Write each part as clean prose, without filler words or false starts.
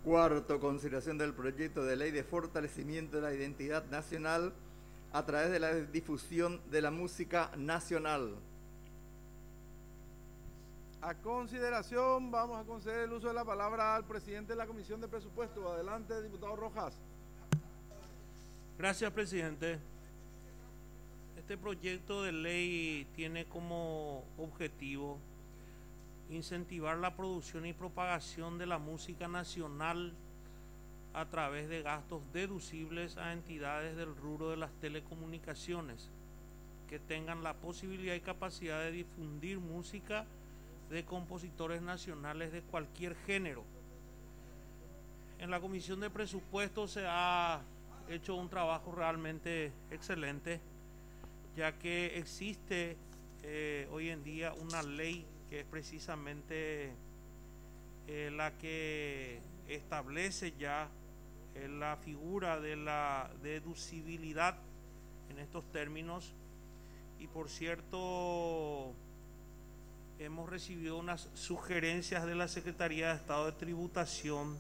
Cuarto, consideración del proyecto de ley de fortalecimiento de la identidad nacional a través de la difusión de la música nacional. A consideración, vamos a conceder el uso de la palabra al presidente de la Comisión de Presupuestos. Adelante, diputado Rojas. Gracias, presidente. Este proyecto de ley tiene como objetivo incentivar la producción y propagación de la música nacional a través de gastos deducibles a entidades del rubro de las telecomunicaciones que tengan la posibilidad y capacidad de difundir música de compositores nacionales de cualquier género. En la Comisión de Presupuestos se ha hecho un trabajo realmente excelente, ya que existe hoy en día una ley que es precisamente la que establece ya la figura de la deducibilidad en estos términos. Y por cierto, hemos recibido unas sugerencias de la Secretaría de Estado de Tributación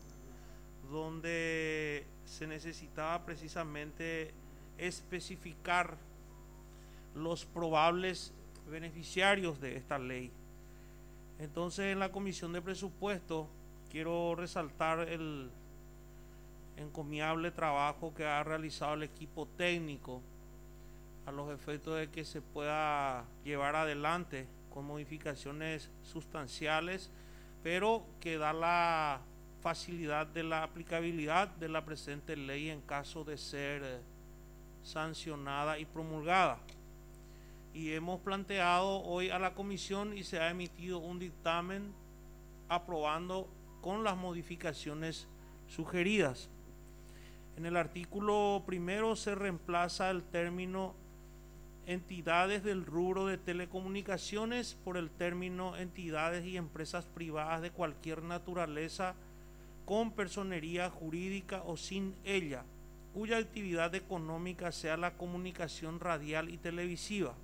donde se necesitaba precisamente especificar los probables beneficiarios de esta ley. Entonces, en la Comisión de Presupuestos quiero resaltar el encomiable trabajo que ha realizado el equipo técnico a los efectos de que se pueda llevar adelante con modificaciones sustanciales, pero que da la facilidad de la aplicabilidad de la presente ley en caso de ser sancionada y promulgada. Y hemos planteado hoy a la comisión y se ha emitido un dictamen aprobando con las modificaciones sugeridas. En el artículo primero se reemplaza el término entidades del rubro de telecomunicaciones por el término entidades y empresas privadas de cualquier naturaleza con personería jurídica o sin ella, cuya actividad económica sea la comunicación radial y televisiva.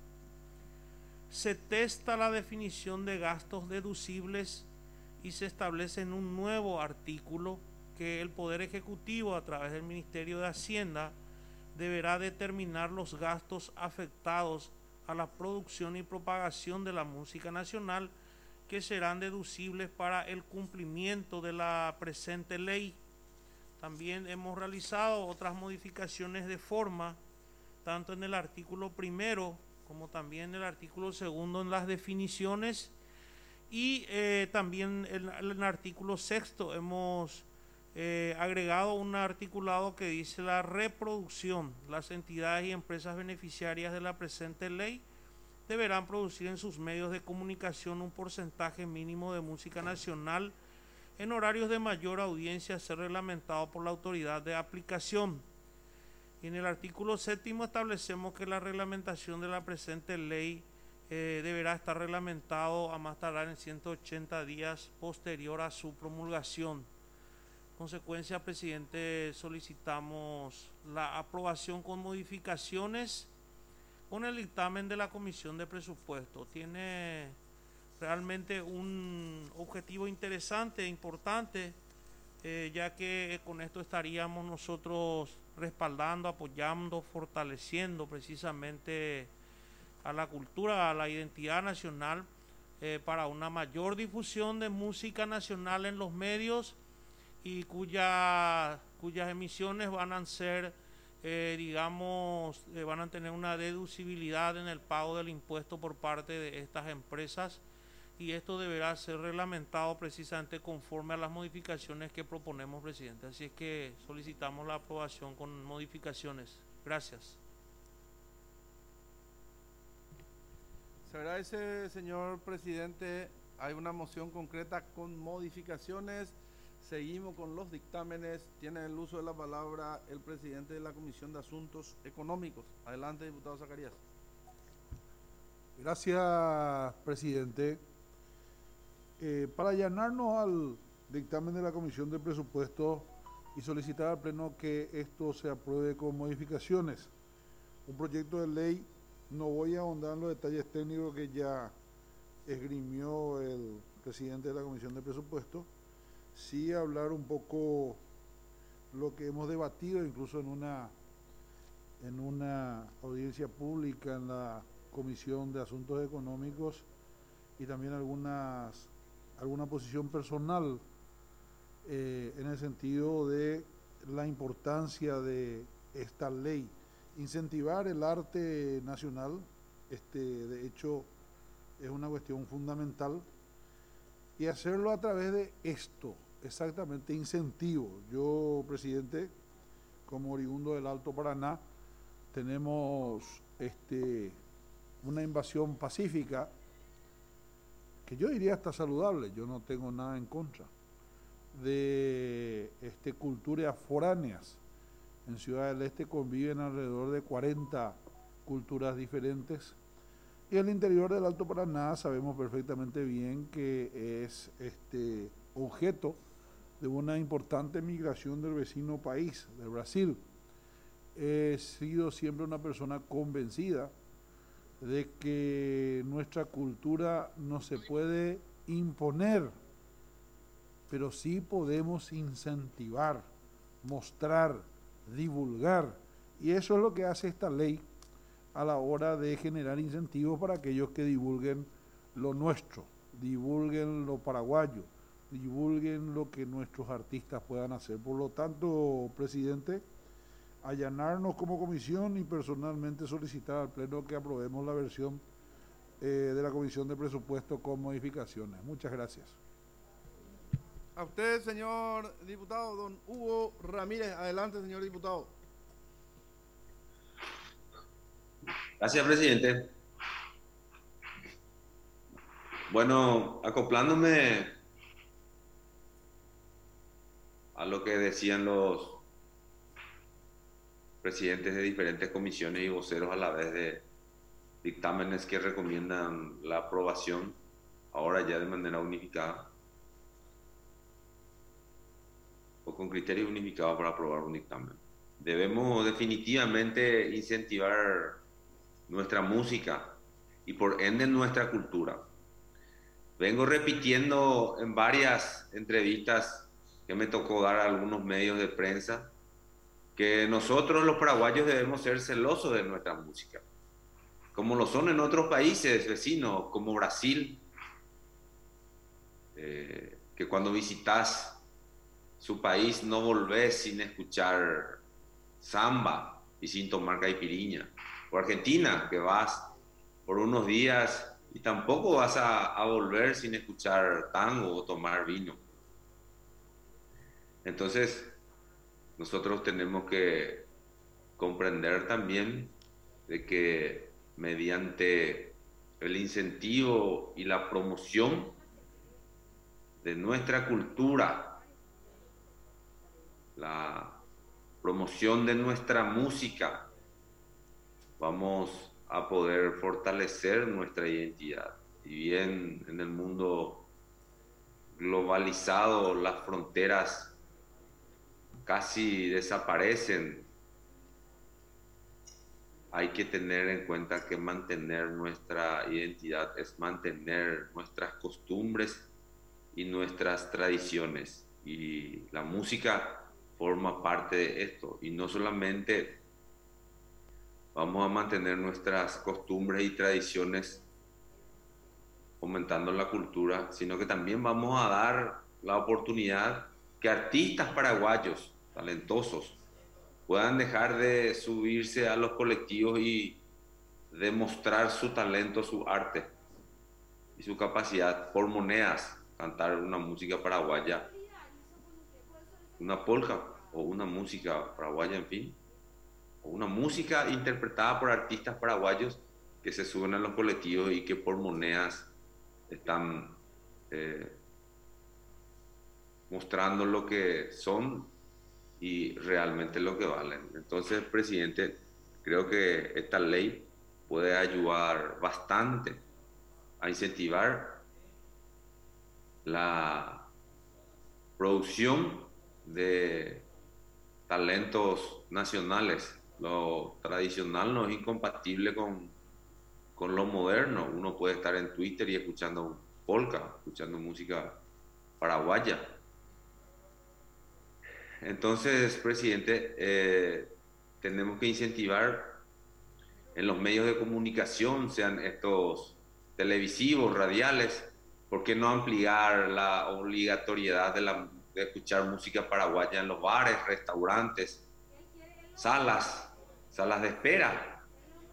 Se testa la definición de gastos deducibles y se establece en un nuevo artículo que el Poder Ejecutivo, a través del Ministerio de Hacienda, deberá determinar los gastos afectados a la producción y propagación de la música nacional que serán deducibles para el cumplimiento de la presente ley. También hemos realizado otras modificaciones de forma, tanto en el artículo primero como también en el artículo segundo en las definiciones, y también en el artículo sexto hemos agregado un articulado que dice la reproducción. Las entidades y empresas beneficiarias de la presente ley deberán producir en sus medios de comunicación un porcentaje mínimo de música nacional en horarios de mayor audiencia a ser reglamentado por la autoridad de aplicación. Y en el artículo séptimo establecemos que la reglamentación de la presente ley deberá estar reglamentado a más tardar en 180 días posterior a su promulgación. En consecuencia, presidente, solicitamos la aprobación con modificaciones con el dictamen de la Comisión de Presupuestos. Tiene realmente un objetivo interesante e importante, ya que con esto estaríamos nosotros respaldando, apoyando, fortaleciendo precisamente a la cultura, a la identidad nacional, para una mayor difusión de música nacional en los medios y cuyas emisiones van a ser, van a tener una deducibilidad en el pago del impuesto por parte de estas empresas, y esto deberá ser reglamentado precisamente conforme a las modificaciones que proponemos, presidente. Así es que solicitamos la aprobación con modificaciones. Gracias. Se agradece, señor presidente. Hay una moción concreta con modificaciones. Seguimos con los dictámenes. Tiene el uso de la palabra el presidente de la Comisión de Asuntos Económicos. Adelante, diputado Zacarías. Gracias, presidente. Para allanarnos al dictamen de la Comisión de Presupuestos y solicitar al Pleno que esto se apruebe con modificaciones. Un proyecto de ley, no voy a ahondar en los detalles técnicos que ya esgrimió el presidente de la Comisión de Presupuestos, sí hablar un poco lo que hemos debatido incluso en una audiencia pública en la Comisión de Asuntos Económicos, y también alguna posición personal en el sentido de la importancia de esta ley. Incentivar el arte nacional, de hecho, es una cuestión fundamental, y hacerlo a través de esto, exactamente, incentivo. Yo, presidente, como oriundo del Alto Paraná, tenemos una invasión pacífica que yo diría hasta saludable, yo no tengo nada en contra, de culturas foráneas. En Ciudad del Este conviven alrededor de 40 culturas diferentes, y el interior del Alto Paraná sabemos perfectamente bien que es objeto de una importante migración del vecino país, del Brasil. He sido siempre una persona convencida de que nuestra cultura no se puede imponer, pero sí podemos incentivar, mostrar, divulgar, y eso es lo que hace esta ley a la hora de generar incentivos para aquellos que divulguen lo nuestro, divulguen lo paraguayo, divulguen lo que nuestros artistas puedan hacer. Por lo tanto, presidente, allanarnos como comisión y personalmente solicitar al Pleno que aprobemos la versión de la Comisión de Presupuesto con modificaciones. Muchas gracias. A usted, señor diputado, don Hugo Ramírez. Adelante, señor diputado. Gracias, presidente. Bueno, acoplándome a lo que decían los presidentes de diferentes comisiones y voceros a la vez de dictámenes que recomiendan la aprobación, ahora ya de manera unificada, o con criterios unificados para aprobar un dictamen. Debemos definitivamente incentivar nuestra música y por ende nuestra cultura. Vengo repitiendo en varias entrevistas que me tocó dar a algunos medios de prensa que nosotros los paraguayos debemos ser celosos de nuestra música, como lo son en otros países vecinos, como Brasil, que cuando visitas su país no volvés sin escuchar samba y sin tomar caipirinha. O Argentina, que vas por unos días y tampoco vas a volver sin escuchar tango o tomar vino. Entonces, nosotros tenemos que comprender también de que mediante el incentivo y la promoción de nuestra cultura, la promoción de nuestra música, vamos a poder fortalecer nuestra identidad. Y bien en el mundo globalizado las fronteras casi desaparecen, hay que tener en cuenta que mantener nuestra identidad es mantener nuestras costumbres y nuestras tradiciones. Y la música forma parte de esto. Y no solamente vamos a mantener nuestras costumbres y tradiciones fomentando la cultura, sino que también vamos a dar la oportunidad que artistas paraguayos talentosos puedan dejar de subirse a los colectivos y demostrar su talento, su arte y su capacidad por monedas, cantar una música paraguaya, una polka o una música paraguaya, en fin, o una música interpretada por artistas paraguayos que se suben a los colectivos y que por monedas están mostrando lo que son y realmente lo que valen. Entonces, presidente, creo que esta ley puede ayudar bastante a incentivar la producción de talentos nacionales. Lo tradicional no es incompatible con lo moderno. Uno puede estar en Twitter y escuchando polka, escuchando música paraguaya, Entonces, presidente, tenemos que incentivar en los medios de comunicación, sean estos televisivos, radiales, ¿por qué no ampliar la obligatoriedad de escuchar música paraguaya en los bares, restaurantes, salas de espera,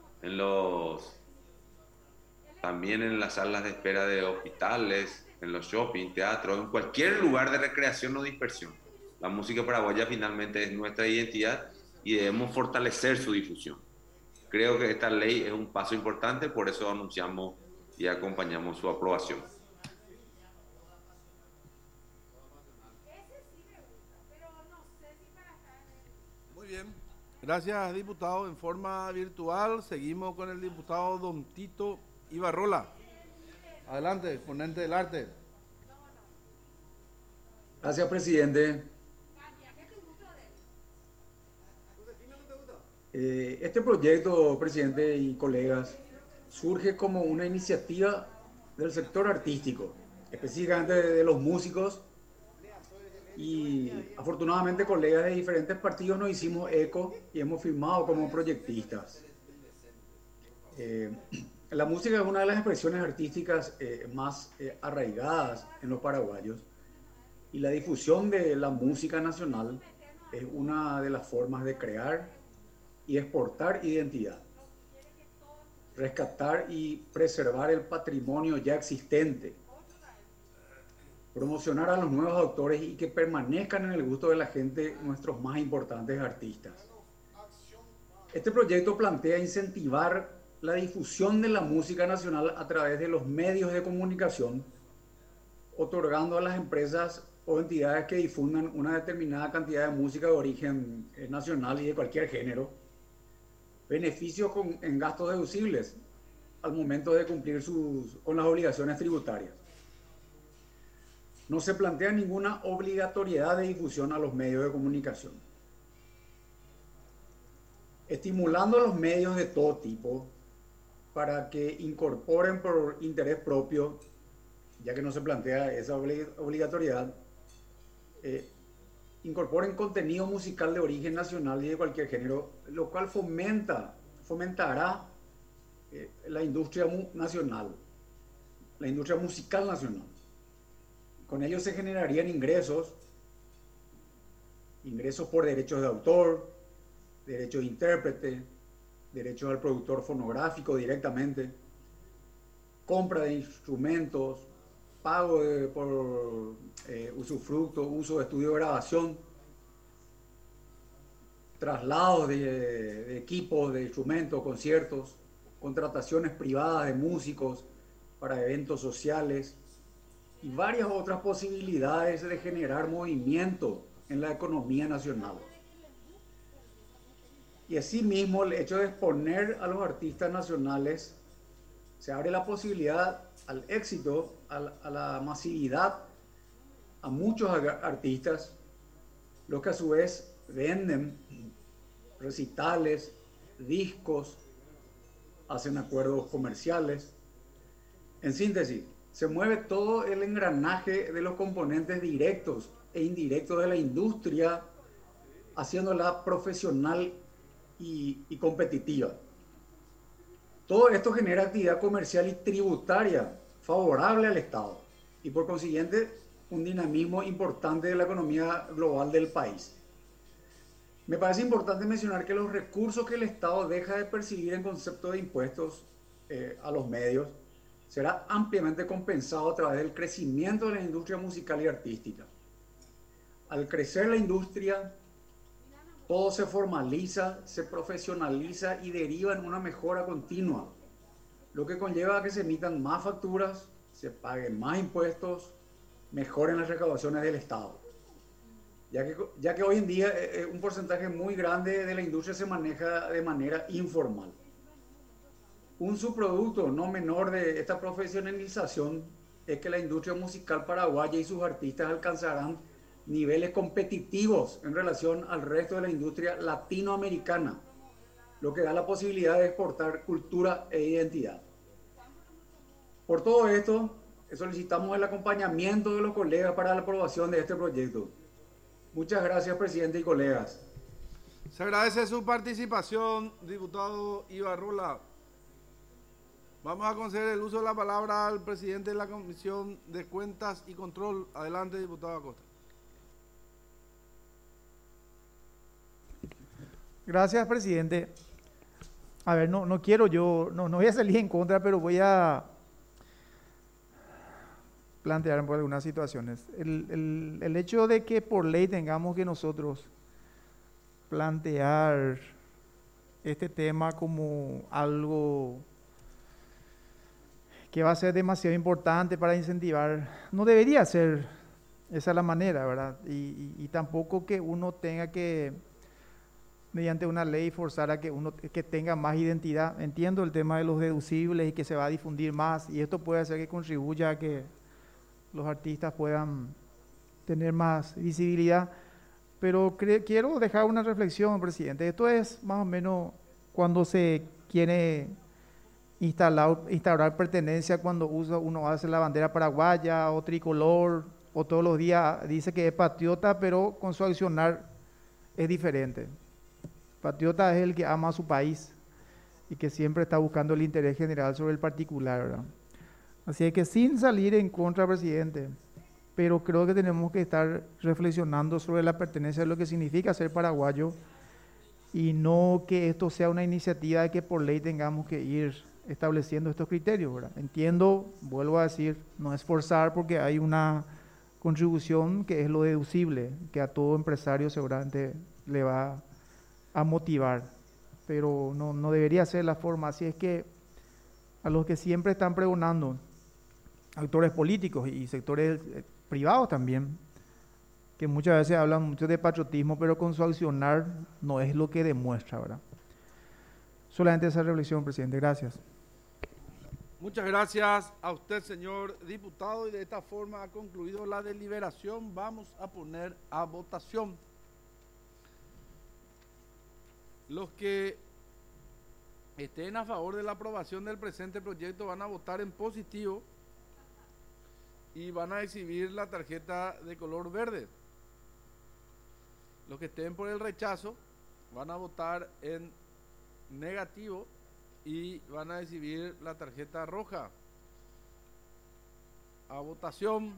también en las salas de espera de hospitales, en los shopping, teatros, en cualquier lugar de recreación o dispersión? La música paraguaya finalmente es nuestra identidad y debemos fortalecer su difusión. Creo que esta ley es un paso importante, por eso anunciamos y acompañamos su aprobación. Muy bien. Gracias, diputado. En forma virtual seguimos con el diputado don Tito Ibarrola. Adelante, exponente del arte. Gracias, presidente. Este proyecto, presidente y colegas, surge como una iniciativa del sector artístico, específicamente de los músicos, y afortunadamente colegas de diferentes partidos nos hicimos eco y hemos firmado como proyectistas. La música es una de las expresiones artísticas más arraigadas en los paraguayos, y la difusión de la música nacional es una de las formas de crear y exportar identidad, rescatar y preservar el patrimonio ya existente, promocionar a los nuevos autores y que permanezcan en el gusto de la gente nuestros más importantes artistas. Este proyecto plantea incentivar la difusión de la música nacional a través de los medios de comunicación, otorgando a las empresas o entidades que difundan una determinada cantidad de música de origen nacional y de cualquier género, beneficios en gastos deducibles al momento de cumplir con las obligaciones tributarias. No se plantea ninguna obligatoriedad de difusión a los medios de comunicación. Estimulando a los medios de todo tipo para que incorporen por interés propio, ya que no se plantea esa obligatoriedad, incorporen contenido musical de origen nacional y de cualquier género, lo cual fomentará la industria nacional, la industria musical nacional. Con ello se generarían ingresos por derechos de autor, derechos de intérprete, derechos al productor fonográfico directamente, compra de instrumentos, pago por usufructo, uso de estudio de grabación, traslados de equipos, de instrumentos, conciertos, contrataciones privadas de músicos para eventos sociales y varias otras posibilidades de generar movimiento en la economía nacional. Y asimismo, el hecho de exponer a los artistas nacionales se abre la posibilidad al éxito, a la masividad, a muchos artistas, los que a su vez venden recitales, discos, hacen acuerdos comerciales. En síntesis, se mueve todo el engranaje de los componentes directos e indirectos de la industria, haciéndola profesional y competitiva. Todo esto genera actividad comercial y tributaria favorable al Estado y por consiguiente un dinamismo importante de la economía global del país. Me parece importante mencionar que los recursos que el Estado deja de percibir en concepto de impuestos a los medios será ampliamente compensado a través del crecimiento de la industria musical y artística. Al crecer la industria, todo se formaliza, se profesionaliza y deriva en una mejora continua, lo que conlleva a que se emitan más facturas, se paguen más impuestos, mejoren las recaudaciones del Estado. Ya que hoy en día un porcentaje muy grande de la industria se maneja de manera informal. Un subproducto no menor de esta profesionalización es que la industria musical paraguaya y sus artistas alcanzarán niveles competitivos en relación al resto de la industria latinoamericana, lo que da la posibilidad de exportar cultura e identidad. Por todo esto, solicitamos el acompañamiento de los colegas para la aprobación de este proyecto. Muchas gracias, presidente y colegas. Se agradece su participación, diputado Ibarrola. Vamos a conceder el uso de la palabra al presidente de la Comisión de Cuentas y Control. Adelante, diputado Acosta. Gracias, presidente. A ver, no quiero yo, no voy a salir en contra, pero voy a plantear por algunas situaciones. El hecho de que por ley tengamos que nosotros plantear este tema como algo que va a ser demasiado importante para incentivar, no debería ser esa la manera, ¿verdad? Y tampoco que uno tenga que, mediante una ley, forzar a que uno que tenga más identidad. Entiendo el tema de los deducibles y que se va a difundir más, y esto puede hacer que contribuya a que los artistas puedan tener más visibilidad. Pero quiero dejar una reflexión, presidente. Esto es más o menos cuando se quiere instaurar pertenencia, cuando uno hace la bandera paraguaya o tricolor, o todos los días dice que es patriota, pero con su accionar es diferente. Patriota es el que ama a su país y que siempre está buscando el interés general sobre el particular, ¿verdad? Así que sin salir en contra, presidente, pero creo que tenemos que estar reflexionando sobre la pertenencia de lo que significa ser paraguayo, y no que esto sea una iniciativa de que por ley tengamos que ir estableciendo estos criterios, ¿verdad? Entiendo, vuelvo a decir, no es forzar, porque hay una contribución que es lo deducible, que a todo empresario seguramente le va a motivar, pero no debería ser la forma. Así es que a los que siempre están pregonando, actores políticos y sectores privados también, que muchas veces hablan mucho de patriotismo, pero con su accionar no es lo que demuestra, ¿verdad? Solamente esa reflexión, presidente. Gracias. Muchas gracias a usted, señor diputado, y de esta forma ha concluido la deliberación. Vamos a poner a votación. Los que estén a favor de la aprobación del presente proyecto van a votar en positivo y van a exhibir la tarjeta de color verde. Los que estén por el rechazo van a votar en negativo y van a exhibir la tarjeta roja. A votación.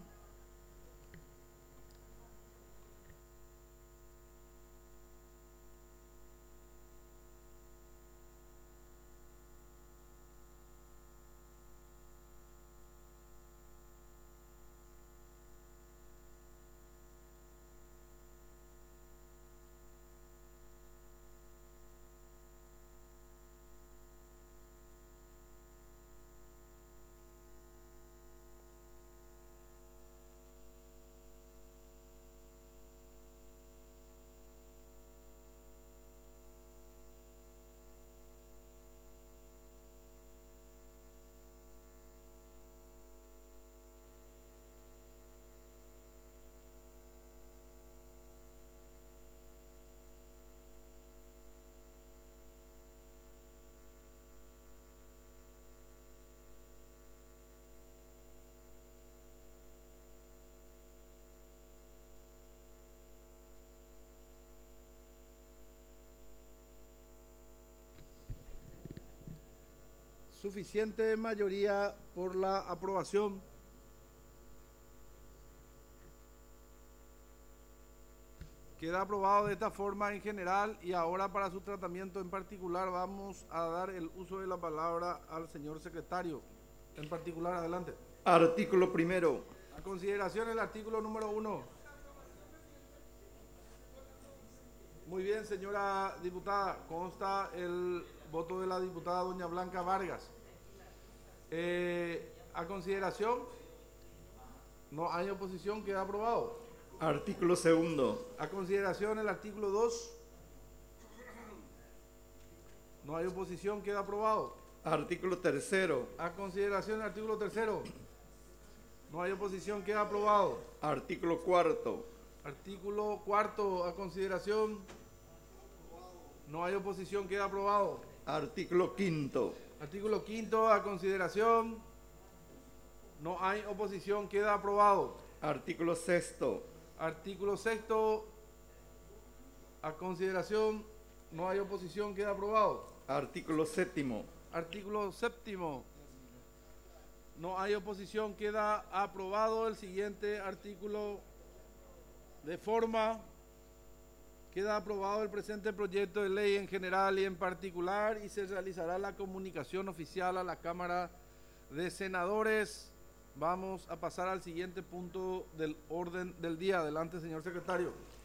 Suficiente mayoría por la aprobación. Queda aprobado de esta forma en general, y ahora para su tratamiento en particular vamos a dar el uso de la palabra al señor secretario. En particular, adelante. Artículo primero. A consideración el artículo número 1. Muy bien, señora diputada, consta el voto de la diputada doña Blanca Vargas. A consideración, no hay oposición, queda aprobado. Artículo segundo. A consideración el artículo 2. No hay oposición, queda aprobado. Artículo tercero. A consideración el artículo 3. No hay oposición, queda aprobado. Artículo cuarto. Artículo 4. A consideración. No hay oposición, queda aprobado. Artículo quinto. Artículo 5. A consideración. No hay oposición, queda aprobado. Artículo sexto. Artículo 6. A consideración, no hay oposición, queda aprobado. Artículo 7º. Artículo 7º. No hay oposición, queda aprobado. El siguiente artículo de forma. Queda aprobado el presente proyecto de ley en general y en particular y se realizará la comunicación oficial a la Cámara de Senadores. Vamos a pasar al siguiente punto del orden del día. Adelante, señor secretario.